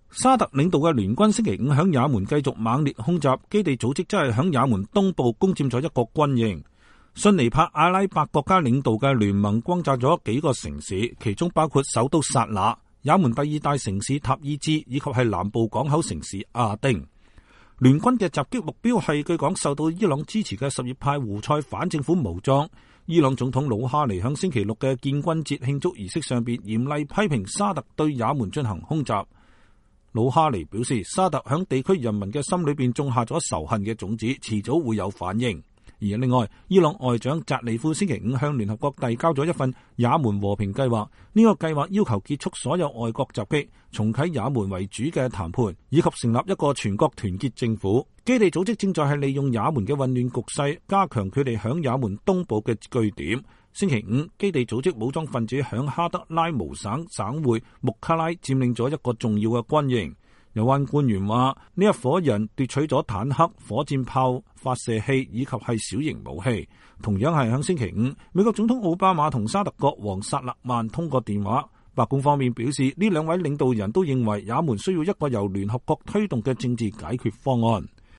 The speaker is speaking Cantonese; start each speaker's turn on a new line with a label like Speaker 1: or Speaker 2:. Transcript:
Speaker 1: 沙特領導嘅聯軍星期五響也門繼續猛烈空襲，基地組織真係響也門東部攻佔咗一個軍營。遜尼派阿拉伯國家領導嘅聯盟轟炸咗幾個城市，其中包括首都薩那、也門第二大城市塔伊茲以及係南部港口城市阿丁。聯軍嘅襲擊目標係據講受到伊朗支持嘅什葉派胡塞反政府武裝。伊朗總統魯哈尼響星期六嘅建軍節慶祝儀式上邊嚴厲批評沙特對也門進行空襲。魯哈尼表示，沙特響地區人民嘅心裏邊種下咗仇恨嘅種子，遲早會有反應。而另外，伊朗外長扎利夫星期五向聯合國遞交咗一份也門和平計劃，呢個計劃要求結束所有外國襲擊，重啟也門為主嘅談判，以及成立一個全國團結政府。基地組織正在係利用也門嘅混亂局勢，加強佢哋響也門東部嘅據點。星期五，基地組織武裝分子響哈德拉姆省省會穆卡拉佔領咗一個重要嘅軍營。有關官員話，呢一夥人奪取咗坦克、火箭炮、發射器以及係小型武器。同樣係響星期五，美國總統奧巴馬同沙特國王薩勒曼通過電話。白宮方面表示，呢兩位領導人都認為也門需要一個由聯合國推動嘅政治解決方案。